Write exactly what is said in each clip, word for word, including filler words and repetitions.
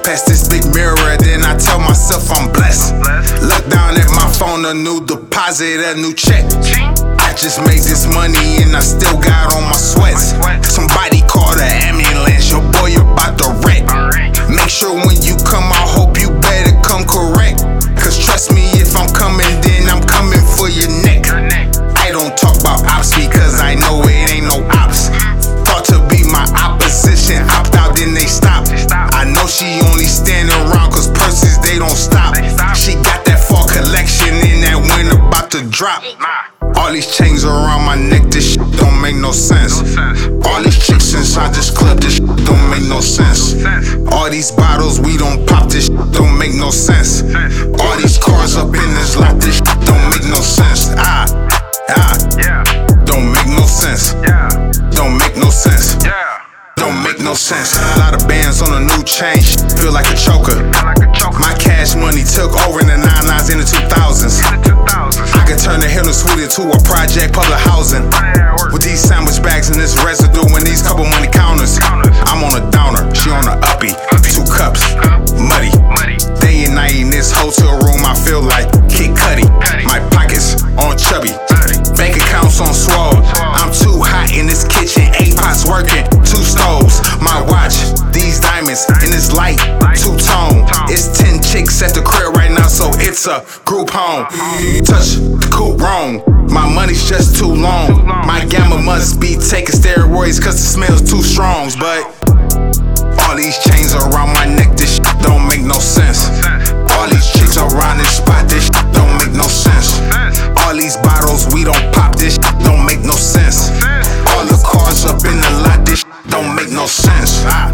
past this big mirror, then I tell myself I'm blessed. Look down at my phone, a new deposit, a new check. I just made this money and I still got on my sweats. Somebody call the ambulance, your boy about to wreck. Make sure when you come, I hope you better come correct. Cause trust me, if I'm coming, then I'm coming for your neck. I don't talk about ops because I know it ain't no ops. Thought to be my opposition, opt out, then they stop. I know she only standing around cause purses, they don't stop. She got that fall collection and that wind about to drop. All these chains around my neck, this shit don't make no sense. All these chicks inside this club, this shit don't make no sense. All these bottles, we don't pop, this shit don't make no sense. All these cars up in this lot, this shit don't make no sense. Ah, ah, don't make no sense. Don't make no sense. Don't make no sense. A lot of bands on a new chain, shit feel like a choker. My cash money took over in the nine nines in the two thousands. I could turn the Hilton Suite into a project, public housing. With these sandwich bags and this residue and these couple money counters. I'm on a downer, she on a uppie. Two cups, muddy. Day and night in this hotel room, I feel like Kid Cudi. My pockets on chubby, bank accounts on swole. I'm too hot in this kitchen, eight pots working, two stoves. My watch, these diamonds in this light, two tone. It's ten chicks at the crib right now, so it's a group home. Touch the coupe wrong, my money's just too long. My gamma must be taking steroids cause the smell's too strong. But all these chains around my neck, this shit don't make no sense. All these chicks around this spot, this shit don't make no sense. All these bottles, we don't pop, this shit don't make no sense. All the cars up in the lot, this shit don't make no sense. Ah.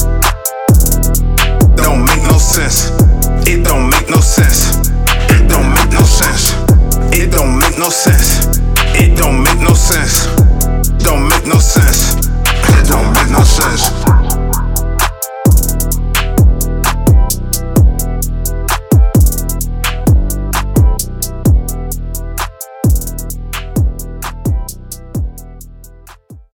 Don't make no sense. It don't make no sense. It don't make no sense. It don't make no sense.